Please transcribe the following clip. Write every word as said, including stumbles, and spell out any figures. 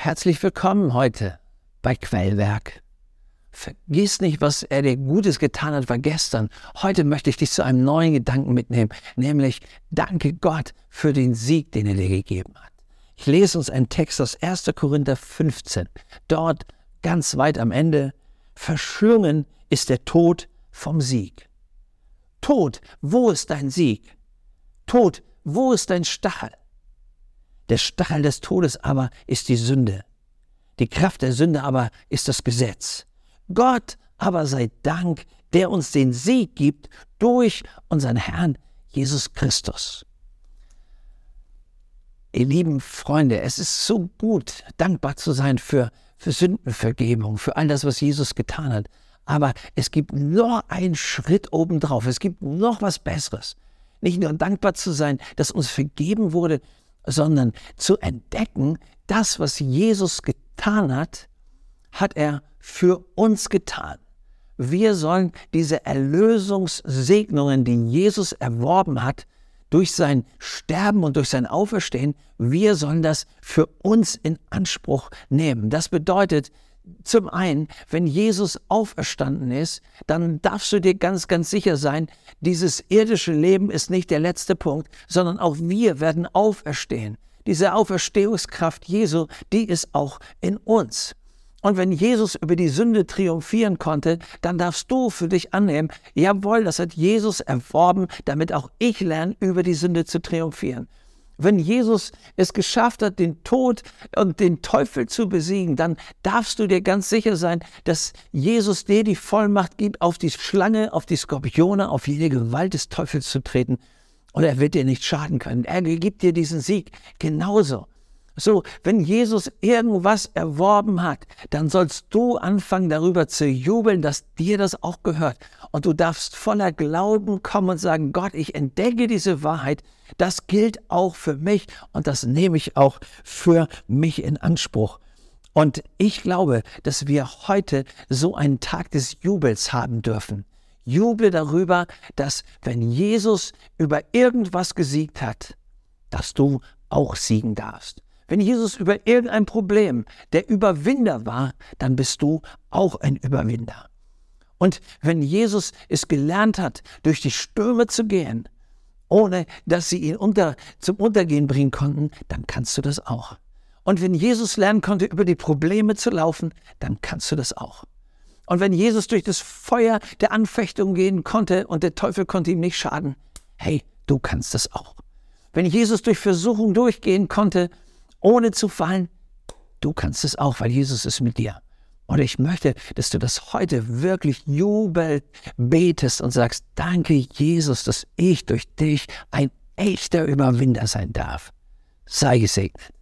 Herzlich willkommen heute bei Quellwerk. Vergiss nicht, was er dir Gutes getan hat, war gestern. Heute möchte ich dich zu einem neuen Gedanken mitnehmen, nämlich danke Gott für den Sieg, den er dir gegeben hat. Ich lese uns einen Text aus erster Korinther fünfzehn. Dort ganz weit am Ende: Verschlungen ist der Tod vom Sieg. Tod, wo ist dein Sieg? Tod, wo ist dein Stachel? Der Stachel des Todes aber ist die Sünde. Die Kraft der Sünde aber ist das Gesetz. Gott aber sei Dank, der uns den Sieg gibt durch unseren Herrn Jesus Christus. Ihr lieben Freunde, es ist so gut, dankbar zu sein für, für Sündenvergebung, für all das, was Jesus getan hat. Aber es gibt noch einen Schritt obendrauf. Es gibt noch was Besseres. Nicht nur dankbar zu sein, dass uns vergeben wurde, sondern zu entdecken, das, was Jesus getan hat, hat er für uns getan. Wir sollen diese Erlösungssegnungen, die Jesus erworben hat, durch sein Sterben und durch sein Auferstehen, wir sollen das für uns in Anspruch nehmen. Das bedeutet, zum einen, wenn Jesus auferstanden ist, dann darfst du dir ganz, ganz sicher sein, dieses irdische Leben ist nicht der letzte Punkt, sondern auch wir werden auferstehen. Diese Auferstehungskraft Jesu, die ist auch in uns. Und wenn Jesus über die Sünde triumphieren konnte, dann darfst du für dich annehmen, jawohl, das hat Jesus erworben, damit auch ich lerne, über die Sünde zu triumphieren. Wenn Jesus es geschafft hat, den Tod und den Teufel zu besiegen, dann darfst du dir ganz sicher sein, dass Jesus dir die Vollmacht gibt, auf die Schlange, auf die Skorpione, auf jede Gewalt des Teufels zu treten. Und er wird dir nicht schaden können. Er gibt dir diesen Sieg genauso. So, wenn Jesus irgendwas erworben hat, dann sollst du anfangen, darüber zu jubeln, dass dir das auch gehört. Und du darfst voller Glauben kommen und sagen, Gott, ich entdecke diese Wahrheit, das gilt auch für mich und das nehme ich auch für mich in Anspruch. Und ich glaube, dass wir heute so einen Tag des Jubels haben dürfen. Juble darüber, dass wenn Jesus über irgendwas gesiegt hat, dass du auch siegen darfst. Wenn Jesus über irgendein Problem der Überwinder war, dann bist du auch ein Überwinder. Und wenn Jesus es gelernt hat, durch die Stürme zu gehen, ohne dass sie ihn unter, zum Untergehen bringen konnten, dann kannst du das auch. Und wenn Jesus lernen konnte, über die Probleme zu laufen, dann kannst du das auch. Und wenn Jesus durch das Feuer der Anfechtung gehen konnte und der Teufel konnte ihm nicht schaden, hey, du kannst das auch. Wenn Jesus durch Versuchung durchgehen konnte, ohne zu fallen, du kannst es auch, weil Jesus ist mit dir. Und ich möchte, dass du das heute wirklich jubelnd betest und sagst, danke Jesus, dass ich durch dich ein echter Überwinder sein darf. Sei gesegnet.